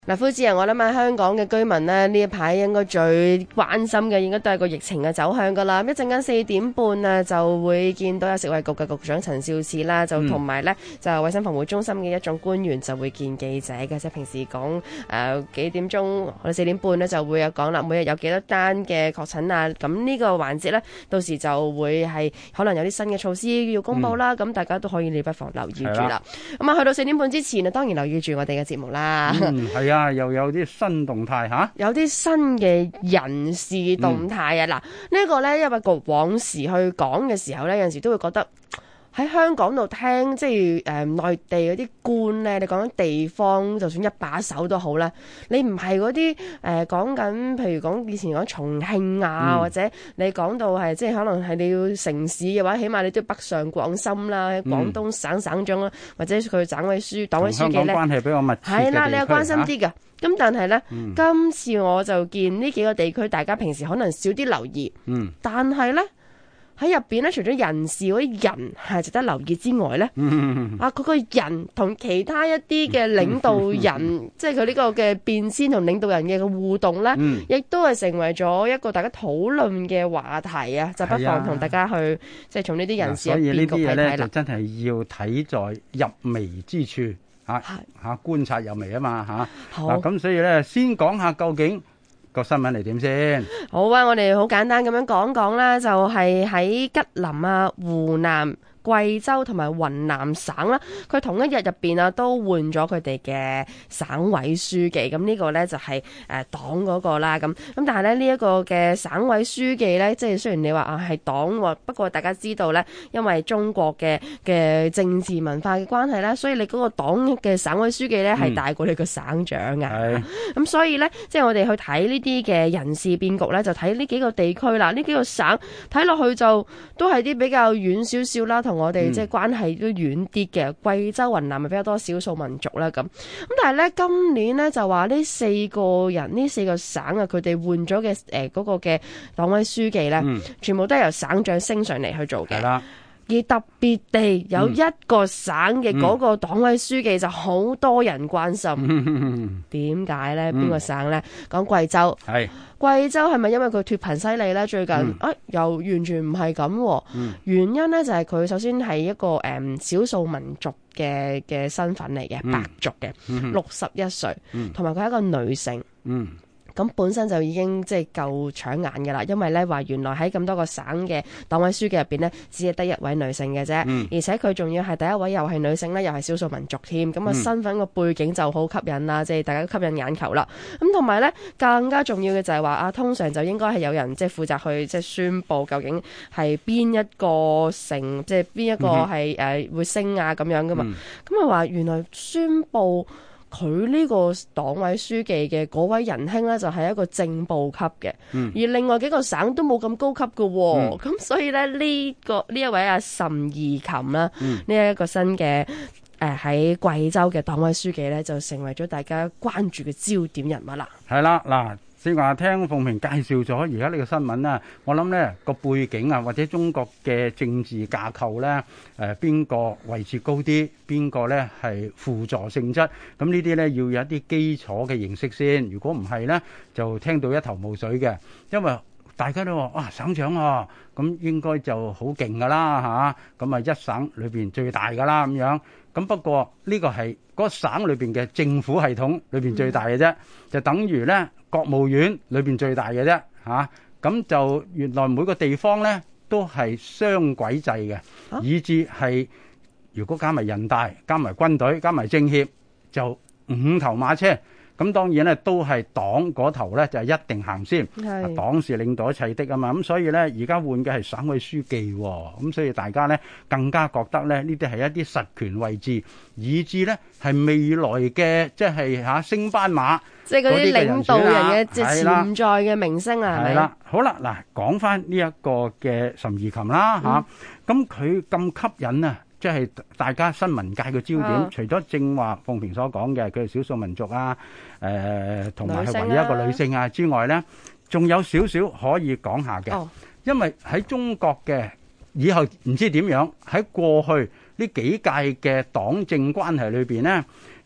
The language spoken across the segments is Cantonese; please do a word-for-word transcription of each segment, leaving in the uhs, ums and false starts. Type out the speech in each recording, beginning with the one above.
嗱，夫子啊，我諗喺香港嘅居民呢，呢一排應該最關心嘅，應該都係個疫情嘅走向噶啦。一陣間四點半啊，就會見到有食衛局嘅局長陳肇始啦，就同埋呢就衛生防護中心嘅一眾官員就會見記者嘅。即係平時講誒、呃、幾點鐘，我哋四點半呢就會有講啦，每日有幾多單嘅確診啊。咁呢個環節呢，到時就會係可能有啲新嘅措施要公布啦。咁、嗯、大家都可以你不妨留意住啦。咁啊，去到四點半之前啊，當然留意住我哋嘅節目啦。 嗯，係啊，又有啲新動態吓， 有啲新嘅人事動態啊！嗱、嗯，呢個呢，因為個往時去講嘅時候呢，有陣時都會覺得喺香港度聽，即係誒內地嗰啲官呢，你講緊地方，就算一把手都好啦，你唔係嗰啲誒講緊，譬如講以前講重慶啊，嗯、或者你講到係即係可能係你要城市嘅話，起碼你都要北上廣深啦，廣東省省長啦，或者佢省委書黨委書記咧， 關係比較密切嘅地區， 係啦，你有關心啲嘅。啊咁但係呢、嗯，今次我就見呢幾個地區，大家平時可能少啲留意。嗯，但係呢，喺入邊呢，除咗人事嗰啲人係值得留意之外呢，嗯、啊佢個人同其他一啲嘅領導人，嗯、即係佢呢個嘅變遷同領導人嘅互動呢，嗯、亦都係成為咗一個大家討論嘅話題啊！就不妨同大家去、啊、即係從呢啲人事嘅變局睇睇啦。所以呢啲嘢呢，就真係要睇在入微之處。吓吓觀察入微啊嘛吓，嗱咁所以咧，先講下究竟個新聞嚟點先。 好啊，我哋好簡單咁樣講講啦，就係喺吉林啊、湖南、貴州同埋雲南省啦，佢同一日入邊啊都換咗佢哋嘅省委書記，咁呢個呢，就係誒黨嗰個啦，咁咁但係咧呢一個嘅省委書記呢，即係雖然你話啊係黨，不過大家知道呢，因為中國嘅嘅政治文化嘅關係呢，所以你嗰個黨嘅省委書記呢，係大過你個省長啊，咁、嗯、所以呢，即係我哋去睇呢啲嘅人事變局呢，就睇呢幾個地區啦，呢幾個省睇落去就都係啲比較遠少少啦。同我哋即係關係都遠啲嘅，貴州、雲南咪比較多少數民族啦咁。咁但係咧，今年咧就話呢四個人，呢四個省啊，佢哋換咗嘅誒嗰個嘅黨委書記咧，嗯、全部都係由省長升上嚟去做嘅。係啦。而特別地有一個省嘅嗰個黨委書記就好多人關心，點解咧？邊個省咧？講貴州，係貴州係咪因為佢脫貧犀利咧？最近、嗯、啊，又完全唔係咁。原因咧就係佢首先係一個誒少數民族嘅嘅身份嚟嘅，嗯、白族嘅，六十一歲，同埋佢係一個女性。嗯咁本身就已經即係夠搶眼嘅啦，因為咧話原來喺咁多個省嘅黨委書記入邊呢，只係得一位女性嘅啫，嗯、而且佢仲要係第一位又係女性咧，又係少數民族添，咁啊身份個背景就好吸引啦，即係大家都吸引眼球啦。咁同埋咧更加重要嘅就係話啊，通常就應該係有人即係負責去即係宣佈究竟係邊一個城，即係邊一個係誒、呃、會升啊咁樣噶嘛。咁啊話原來宣佈。佢呢個黨委書記嘅嗰位仁兄呢，就係一個正部級嘅，嗯、而另外幾個省都冇咁高級嘅、哦，咁、嗯、所以咧呢、呢個呢一位阿岑義琴啦，呢一、嗯、個新嘅誒喺貴州嘅黨委書記呢，就成為咗大家關注嘅焦點人物啦。係啦， 嗱。先話聽鳳萍介紹咗而家呢個新聞啦，我諗呢個背景啊，或者中國嘅政治架構呢，誒邊個位置高啲，邊個呢係輔助性質，咁呢啲呢要有一啲基礎嘅認識先。如果唔係呢，就聽到一頭霧水嘅，因為大家都話啊省長啊，咁應該就好勁噶啦嚇，咁啊一省裏邊最大噶啦咁樣。咁不過呢個係嗰省裏邊嘅政府系統裏邊最大嘅啫，嗯、就等於呢國務院裏邊最大嘅啫嚇。咁就原來每個地方呢都係雙軌制嘅，啊、以至係如果加埋人大、加埋軍隊、加埋政協，就五頭馬車。咁當然咧，都係黨嗰頭咧就係一定行先，係黨是領導一切的啊嘛。咁所以咧，而家換嘅係省委書記喎。咁所以大家咧更加覺得咧呢啲係一啲實權位置，以至咧係未來嘅即係嚇升班馬， 即係嗰啲領導人嘅即係潛在嘅明星啊，係咪？係啦，好啦，嗱講翻呢一個嘅岑義琴啦嚇，咁佢咁吸引啊！即係大家新聞界嘅焦點，啊、除咗正話鳳萍所講嘅佢係少數民族啊，誒同埋係唯一一個女性啊之外咧，仲有少少可以講下嘅，哦、因為喺中國嘅以後唔知點樣喺過去呢幾屆嘅黨政關係裏邊咧，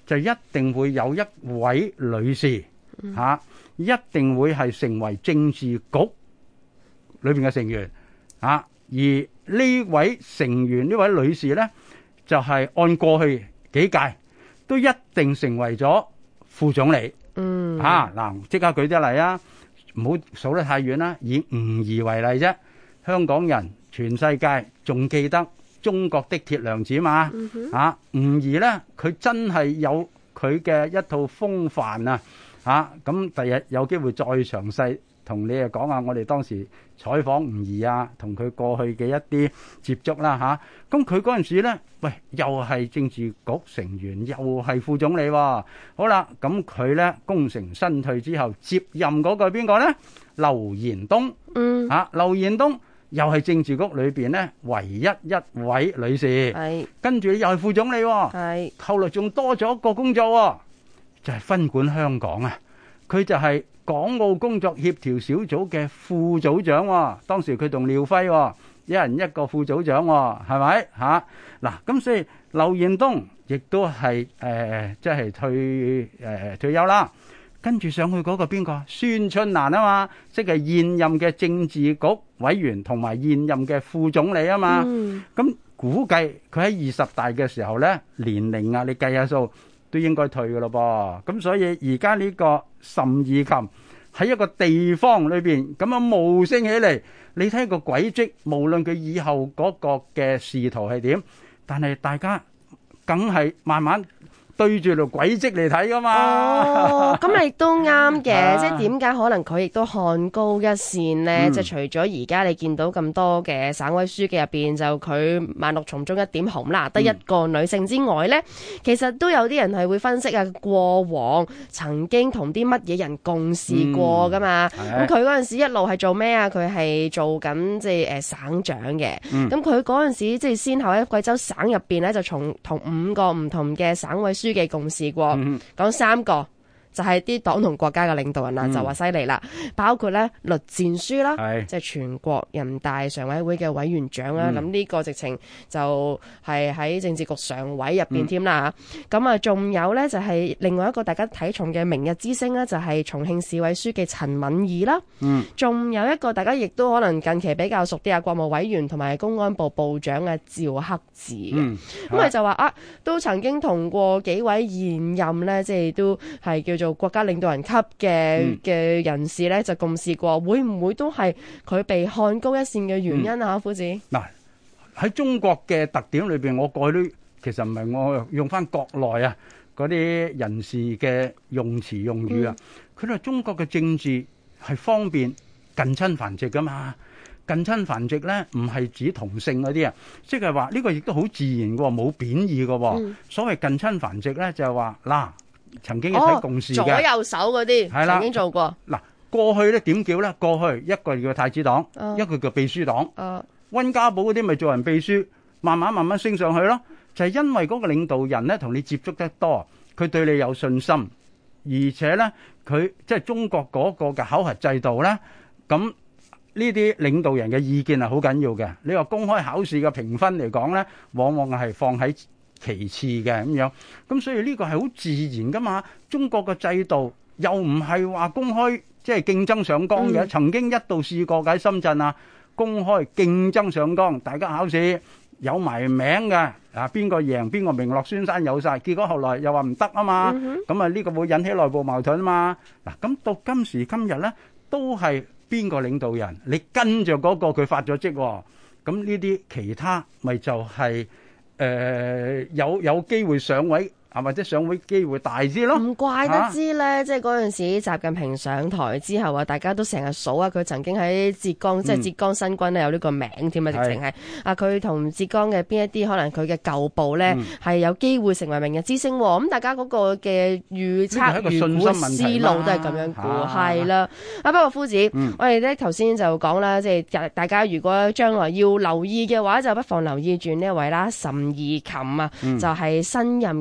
就一定會有一位女士嚇、啊，一定會係成為政治局裏邊嘅成員嚇、啊。而呢位成員呢位女士呢，就係、是、按過去幾屆都一定成為咗副總理。 嗯嚇嗱，即刻舉啲例啊！唔好數得太遠啦，以吳儀為例啫。香港人全世界仲記得中國的鐵娘子嘛？ 嗯哼啊，吳儀呢，佢真係有佢嘅一套風範啊！嚇咁，第日有機會再詳細同你誒講下我哋當時採訪吳儀啊，同佢過去嘅一啲接觸啦嚇。咁佢嗰陣時咧，喂，又係政治局成員，又係副總理喎。好啦，咁佢咧功成身退之後，接任嗰個係邊個咧？劉延東。 嗯。 嚇，劉延東又係政治局裏邊咧唯一一位女士。 係。 跟住又係副總理喎。 係。 後來仲多咗一個工作喎，就係分管香港啊。佢就係港澳工作協調小組嘅副組長喎，當時佢同廖輝喎，一人一個副組長喎，係咪嚇？嗱，咁所以劉延東亦都係誒，即係退誒退休啦。跟住上去嗰個邊個？孫春蘭啊嘛，即係現任嘅政治局委員同埋現任嘅副總理啊嘛。咁估計佢喺二十大嘅時候咧，年齡啊，你計下數，都應該退㗎咯噃，咁所以而家呢個岑義琴喺一個地方裏邊咁樣冒升起嚟，你睇個軌跡，無論佢以後嗰個嘅仕途係點，但係大家梗係慢慢對住條軌跡嚟睇噶嘛。 哦，咁你都啱嘅，即係點解可能佢亦都看高一線呢？ 嗯、 即係除咗而家你見到咁多嘅省委書記入邊，就佢萬綠叢中一點紅啦，得一個女性之外呢，嗯、其實都有啲人係會分析啊，過往曾經同啲乜嘢人共事過噶嘛。咁佢嗰陣時一路係做咩啊？佢係做緊即係誒省長嘅。咁佢嗰陣時即係先後喺貴州省入邊呢，就從同五個唔同嘅省委書記共事過，講、嗯、三個就係啲黨同國家嘅領導人啦，嗯、就話犀利啦，包括咧栗戰書啦，即係全國人大常委會嘅委員長啦，咁呢、嗯、個直情就係喺政治局常委入邊添啦吓。咁啊，仲有咧就係另外一個大家睇重嘅明日之星咧，就係重慶市委書記陳敏爾啦。嗯，仲有一個大家亦都可能近期比較熟啲啊，國務委員同埋公安部部長啊趙克志嘅。咁佢、嗯、就話啊，都曾經同過幾位現任咧，即係都係叫做做國家領導人級嘅嘅人士咧，就共事過，會唔會都係佢被看高一線嘅原因啊？夫子嗱，喺中國嘅特點裏邊，我過去都其實唔係我用翻國內啊嗰啲人士嘅用詞用語啊，佢哋、嗯、中國嘅政治係方便近親繁殖噶嘛。近親繁殖咧，唔係指同性嗰啲啊，即係話呢個亦都好自然嘅，冇貶義嘅。嗯、所謂近親繁殖咧，就係話嗱。曾經一齊共事嘅、哦、左右手嗰啲，係啦，曾經做過。嗱，過去咧點叫咧？過去一個叫太子黨，哦、一個叫秘書黨。哦、溫家寶嗰啲咪做人秘書，慢慢慢慢升上去咯。就係、是、因為嗰個領導人咧同你接觸得多，佢對你有信心，而且咧佢即係中國嗰個嘅考核制度咧，咁呢啲領導人嘅意見係好緊要嘅。你話公開考試嘅評分嚟講咧，往往係放喺其次嘅咁樣，咁所以呢個係好自然噶嘛。中國嘅制度又唔係話公開即係競爭上崗嘅，嗯、曾經一度試過喺深圳啊，公開競爭上崗，大家考試有埋名嘅，啊邊個贏邊個名落孫山有晒，結果後來又話唔得啊嘛，咁啊呢個會引起內部矛盾啊嘛。嗱，咁到今時今日咧，都係邊個領導人，你跟着嗰個佢發咗職，咁呢啲其他咪就係、是。誒、呃、有有機會上位啊，或者上位機會大啲咯。唔怪得知咧，啊、即係嗰陣時習近平上台之後啊，大家都成日數啊，佢曾經喺浙江，嗯、即係浙江新軍咧有呢個名添啊，直情係啊，佢同浙江嘅邊一啲可能佢嘅舊部咧係、嗯、有機會成為明日之星。咁大家嗰個嘅預測、預估思路都係咁樣估，係啦。啊，不過夫子，嗯、我哋咧頭先就講啦，即係大家如果將來要留意嘅話，就不妨留意住呢一位啦，岑義琴啊，嗯、就係新任嘅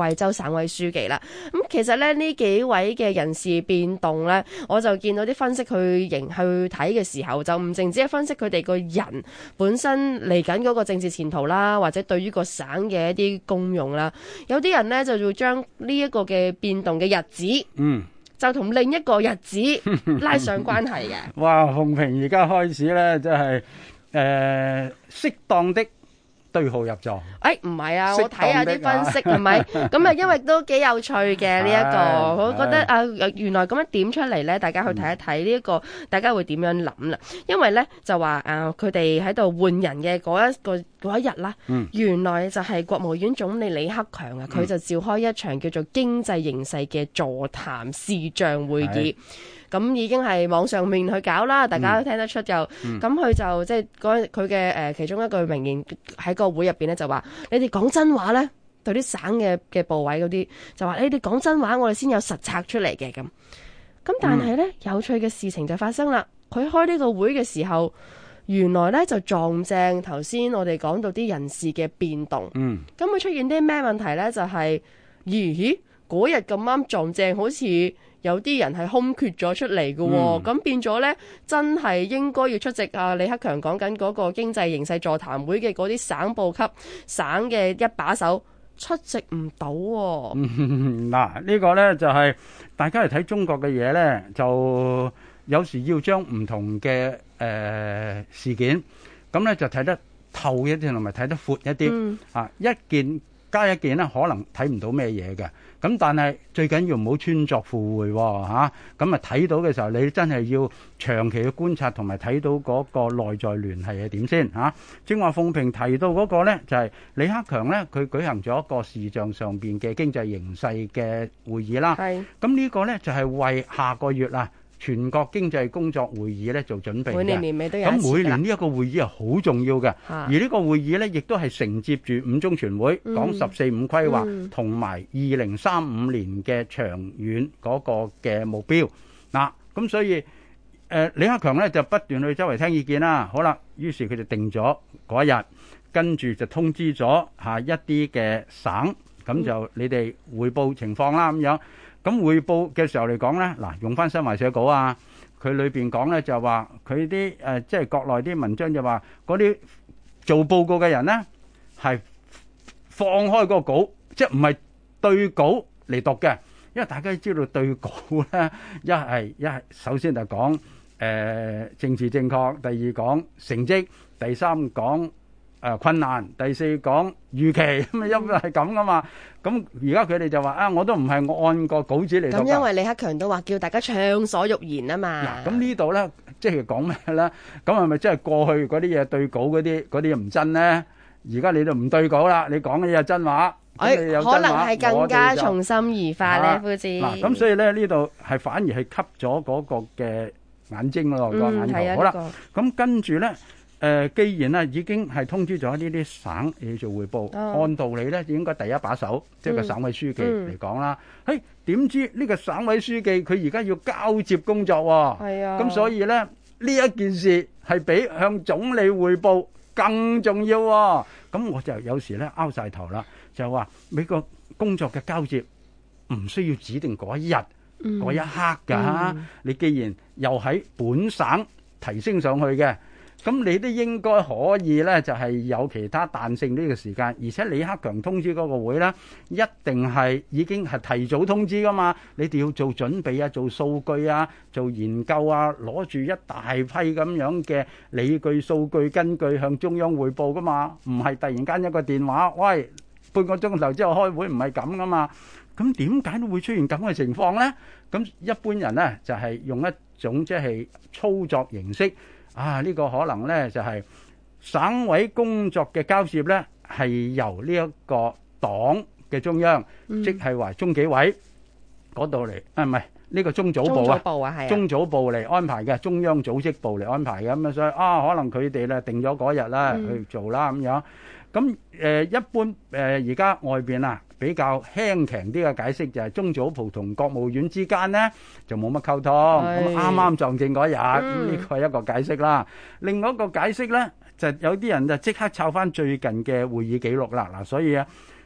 貴州省委書記啦。咁其實咧呢幾位嘅人事變動咧，我就見到啲分析去認去睇嘅時候，就唔淨止係分析佢哋個人本身嚟緊嗰個政治前途啦，或者對於個省嘅一啲功用啦。有啲人咧就會將呢一個嘅變動嘅日子，嗯，就同另一個日子拉上關係嘅。 哇，鳳萍而家開始咧，即係誒適當的對號入座。 誒唔係啊，我睇下啲分析係咪？咁啊，因為都幾有趣嘅呢一個，我覺得啊，原來咁樣點出嚟咧，大家去睇一睇呢一個，大家會點樣諗啦？因為咧就話啊，佢哋喺度換人嘅嗰一個嗰一日啦，嗯、原來就係國務院總理李克強啊，佢就召開一場叫做經濟形勢嘅座談視像會議。咁已經係網上面去搞啦，大家都聽得出就，咁佢、嗯、就即係嗰佢嘅誒其中一句名言喺個會入邊咧就話：你哋講真話咧，對啲省嘅嘅部委嗰啲就話你哋講真話，我哋先有實策出嚟嘅咁。咁但係咧、嗯、有趣嘅事情就發生啦，佢開呢個會嘅時候，原來咧就撞正頭先我哋講到啲人事嘅變動。嗯，咁會出現啲咩問題咧？就係、是、咦嗰日咁啱撞正，好似有啲人係空缺咗出嚟嘅喎，咁、嗯、變咗呢，真係應該要出席啊李克強講緊嗰個經濟形勢座談會嘅嗰啲省部級省嘅一把手出席唔到喎。嗱、 嗯，呢、呢個呢，就係、是、大家嚟睇中國嘅嘢呢，就有時要將唔同嘅誒、呃、事件咁呢就睇得透一啲，同埋睇得闊一啲、嗯、啊，一件加一件呢，可能睇唔到咩嘢嘅。咁但係最緊要唔好穿鑿附會喎嚇，咁啊睇到嘅時候，你真係要長期去觀察同埋睇到嗰個內在聯繫係點先嚇。正話鳳萍提到嗰個呢，就係李克強呢，佢舉行咗一個視像上邊嘅經濟形勢嘅會議啦。係。咁呢個呢，就係為下個月啊全國經濟工作會議咧做準備嘅。每年年尾都有一次。咁每年呢一個會議係好重要嘅，而呢個會議咧亦都係承接住五中全會講十四五規劃同埋二零三五年嘅長遠嗰個嘅目標。嗱，咁所以誒李克強咧就不斷去周圍聽意見啦。好啦，於是佢就定咗嗰一日，跟住就通知咗嚇一啲嘅省，咁就你哋彙報情況啦咁樣。咁匯報嘅時候嚟講咧，嗱用翻新華社稿啊，佢裏邊講咧就話佢啲誒即係國內啲文章就話嗰啲做報告嘅人咧係放開個稿，即係唔係對稿嚟讀嘅，因為大家知道對稿咧一係一係首先就講誒政治正確，第二講成績，第三講誒困難，第四講預期，咁啊因為係咁噶嘛。咁而家佢哋就話啊，我都唔係我按個稿紙嚟讀。咁因為李克強都話叫大家暢所欲言啊嘛。 嗱，咁呢度咧，即係講咩咧？咁係咪即係過去嗰啲嘢對稿嗰啲嗰啲嘢唔真咧？而家你都唔對稿啦，你講嘅嘢係真話。 誒，可能係更加從心而發咧，夫子。 嗱，咁所以咧呢度係反而係吸咗嗰個嘅眼睛咯，個眼球。好啦，咁跟住咧。誒、呃，既然咧已經係通知咗呢啲省要做彙報，哦、按道理咧應該第一把手，即係個省委書記嚟講啦。嘿、嗯，點、嗯、知呢個省委書記佢而家要交接工作喎、哦？係啊，咁所以咧呢一件事係比向總理彙報更重要喎、哦。咁我就有時咧拗晒頭啦，就話美國工作嘅交接唔需要指定嗰一日、嗰、嗯、一刻㗎。嗯、你既然又喺本省提升上去嘅。咁你都應該可以咧，就係有其他彈性呢個時間，而且李克強通知嗰個會咧，一定係已經係提早通知噶嘛。你哋要做準備啊，做數據啊，做研究啊，攞住一大批咁樣嘅理據、數據根據向中央彙報噶嘛，唔係突然間一個電話，喂，半個鐘頭之後開會，唔係咁噶嘛。咁點解都會出現咁嘅情況咧？咁一般人咧就係用一種即係操作形式。啊！呢、這個可能呢，就係、是、省委工作嘅交接呢，係由呢一個黨嘅中央，嗯、即係話中紀委嗰度嚟，啊唔係呢個中組部啊，中組部啊，係中組部嚟安排嘅，中央組織部嚟安排嘅，咁啊所以啊，可能佢哋咧定咗嗰日啦去做啦咁樣。咁誒、呃、一般誒而家外邊啊比較輕強啲嘅解釋就係中組部同國務院之間呢就冇乜溝通，咁啱啱撞正嗰日，咁呢個係一個解釋啦。另外一個解釋咧就有啲人就即刻抄翻最近嘅會議記錄啦。嗱，所以啊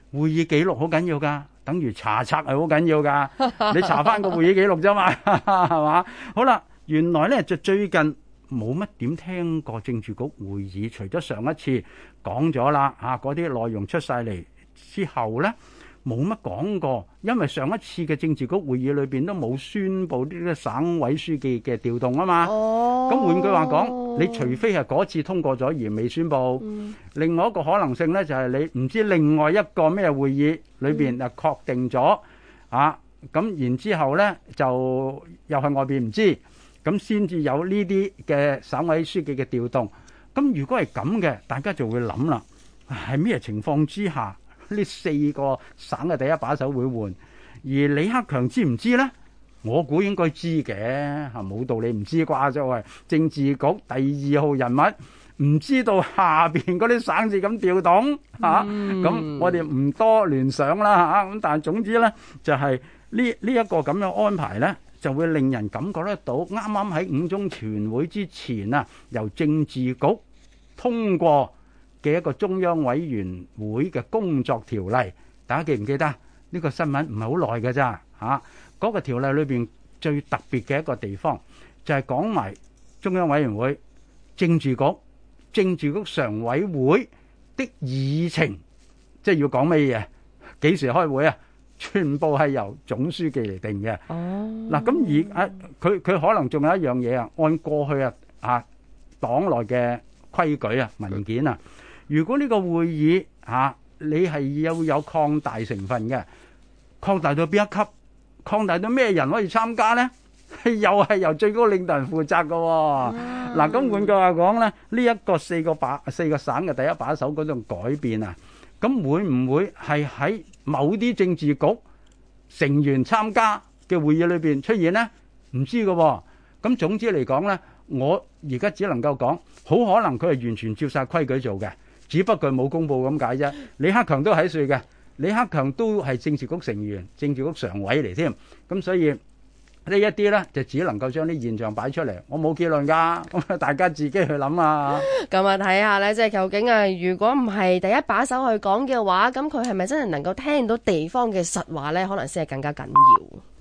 會議記錄好緊要㗎，等於查冊係好緊要㗎。你查翻個會議記錄啫嘛，係嘛？好啦，原來咧就最近冇乜點聽過政治局會議，除咗上一次講咗啦，嚇嗰啲內容出晒嚟之後咧，冇乜講過，因為上一次嘅政治局會議裏邊都冇宣布呢啲省委書記嘅調動啊嘛。哦，咁換句話講，你除非係嗰次通過咗而未宣布，嗯、另外一個可能性咧就係你唔知另外一個咩會議裏邊啊確定咗、嗯、啊，咁然之後咧就又係外邊唔知，咁先至有呢啲嘅省委書記嘅調動。咁如果係咁嘅，大家就會諗啦，係咩情況之下呢四個省嘅第一把手會換？而李克強知唔知呢？我估應該知嘅，嚇冇道理唔知啩？就係政治局第二號人物，唔知道下邊嗰啲省市咁調動嚇，咁、嗯啊、我哋唔多聯想啦嚇。咁、啊、但係總之呢，就係呢呢一個咁樣安排呢，就會令人感覺得到，啱啱喺五中全會之前啊，由政治局通過嘅一個中央委員會嘅工作條例，大家記唔記得？呢、這個新聞唔係好耐嘅咋嚇。嗰個條例裏邊最特別嘅一個地方，就係講埋中央委員會、政治局、政治局常委會的議程，即係要講咩嘢？幾時開會啊？全部係由總書記嚟定嘅。哦，嗱咁而啊，佢佢可能仲有一樣嘢啊，按過去啊啊黨內嘅規矩啊文件啊，如果呢個會議啊，你係要有擴大成分嘅，擴大到邊一級？擴大到咩人可以參加呢？又係由最高領導人負責嘅、哦。嗱、嗯，咁換句話講咧，呢、這、一個四個把四個省嘅第一把手嗰種改變啊，咁會唔會係喺某啲政治局成員參加嘅會議裏邊出現呢？唔知嘅、哦。咁總之嚟講呢，我而家只能夠講，好可能佢係完全照晒規矩做嘅，只不過冇公佈咁解啫。李克強都喺度嘅。李克強都係政治局成員、政治局常委嚟添，咁所以呢一啲呢，就只能夠將啲現象擺出嚟，我冇結論㗎，咁大家自己去諗啊。 咁啊睇下呢，即係究竟啊，如果唔係第一把手去講嘅話，咁佢係咪真係能夠聽到地方嘅實話呢？可能先係更加緊要。